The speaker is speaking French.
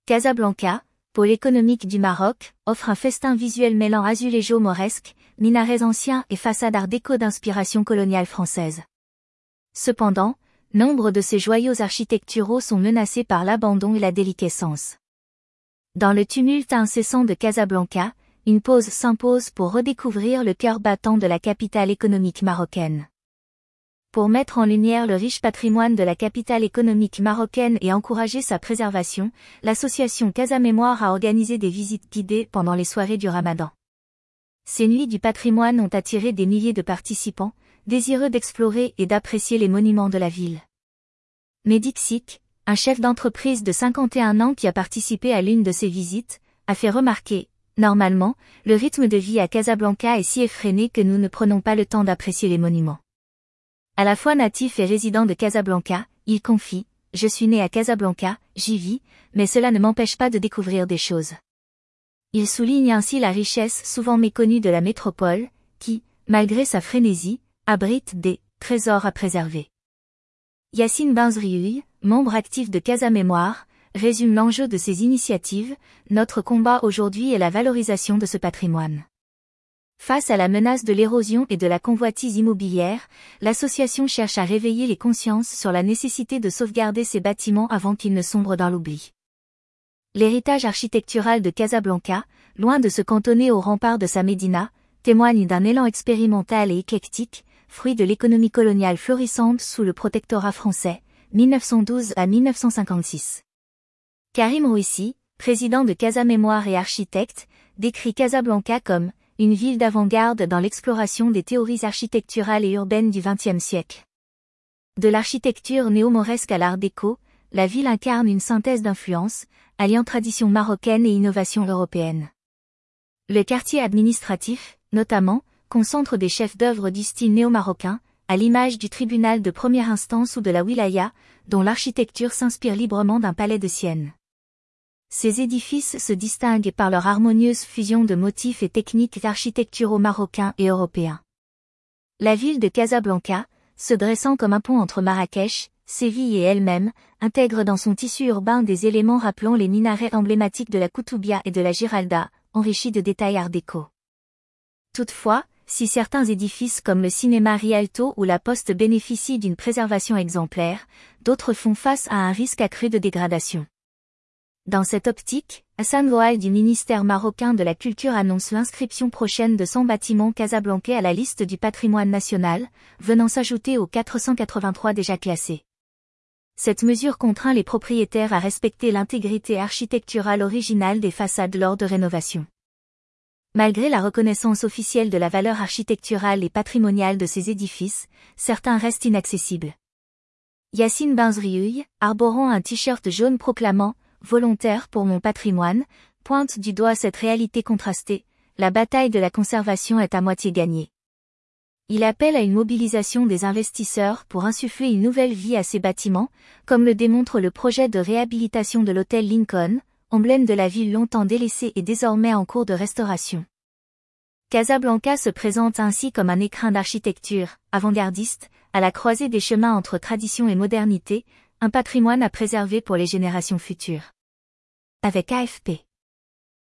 Casablanca, pôle économique du Maroc, offre un festin visuel mêlant azuléjo mauresque, minarets anciens et façades art déco d'inspiration coloniale française. Cependant, nombre de ces joyaux architecturaux sont menacés par l'abandon et la déliquescence. Dans le tumulte incessant de Casablanca, une pause s'impose pour redécouvrir le cœur battant de la capitale économique marocaine. Pour mettre en lumière le riche patrimoine de la capitale économique marocaine et encourager sa préservation, l'association Casa Mémoire a organisé des visites guidées pendant les soirées du Ramadan. Ces nuits du patrimoine ont attiré des milliers de participants, désireux d'explorer et d'apprécier les monuments de la ville. Mehdi Ksik, un chef d'entreprise de 51 ans qui a participé à l'une de ces visites, a fait remarquer, normalement, le rythme de vie à Casablanca est si effréné que nous ne prenons pas le temps d'apprécier les monuments. À la fois natif et résident de Casablanca, il confie, je suis né à Casablanca, j'y vis, mais cela ne m'empêche pas de découvrir des choses. Il souligne ainsi la richesse souvent méconnue de la métropole, qui, malgré sa frénésie, abrite des trésors à préserver. Yacine Benzrioui, membre actif de Casa Mémoire, résume l'enjeu de ces initiatives, notre combat aujourd'hui est la valorisation de ce patrimoine. Face à la menace de l'érosion et de la convoitise immobilière, l'association cherche à réveiller les consciences sur la nécessité de sauvegarder ces bâtiments avant qu'ils ne sombrent dans l'oubli. L'héritage architectural de Casablanca, loin de se cantonner aux remparts de sa médina, témoigne d'un élan expérimental et éclectique, fruit de l'économie coloniale florissante sous le protectorat français, 1912 à 1956. Karim Rouissi, président de Casa Mémoire et architecte, décrit Casablanca comme une ville d'avant-garde dans l'exploration des théories architecturales et urbaines du XXe siècle. De l'architecture néo-mauresque à l'art déco, la ville incarne une synthèse d'influences, alliant tradition marocaine et innovation européenne. Le quartier administratif, notamment, concentre des chefs d'œuvre du style néo-marocain, à l'image du tribunal de première instance ou de la wilaya, dont l'architecture s'inspire librement d'un palais de Sienne. Ces édifices se distinguent par leur harmonieuse fusion de motifs et techniques architecturaux marocains et européens. La ville de Casablanca, se dressant comme un pont entre Marrakech, Séville et elle-même, intègre dans son tissu urbain des éléments rappelant les minarets emblématiques de la Koutoubia et de la Giralda, enrichis de détails art déco. Toutefois, si certains édifices comme le cinéma Rialto ou la Poste bénéficient d'une préservation exemplaire, d'autres font face à un risque accru de dégradation. Dans cette optique, Hassan Goal du ministère marocain de la Culture annonce l'inscription prochaine de 100 bâtiments casablancais à la liste du patrimoine national, venant s'ajouter aux 483 déjà classés. Cette mesure contraint les propriétaires à respecter l'intégrité architecturale originale des façades lors de rénovation. Malgré la reconnaissance officielle de la valeur architecturale et patrimoniale de ces édifices, certains restent inaccessibles. Yacine Benzrioui, arborant un t-shirt jaune proclamant « Volontaire pour mon patrimoine », pointe du doigt cette réalité contrastée, la bataille de la conservation est à moitié gagnée. Il appelle à une mobilisation des investisseurs pour insuffler une nouvelle vie à ces bâtiments, comme le démontre le projet de réhabilitation de l'hôtel Lincoln, emblème de la ville longtemps délaissée et désormais en cours de restauration. Casablanca se présente ainsi comme un écrin d'architecture, avant-gardiste, à la croisée des chemins entre tradition et modernité, un patrimoine à préserver pour les générations futures. Avec AFP.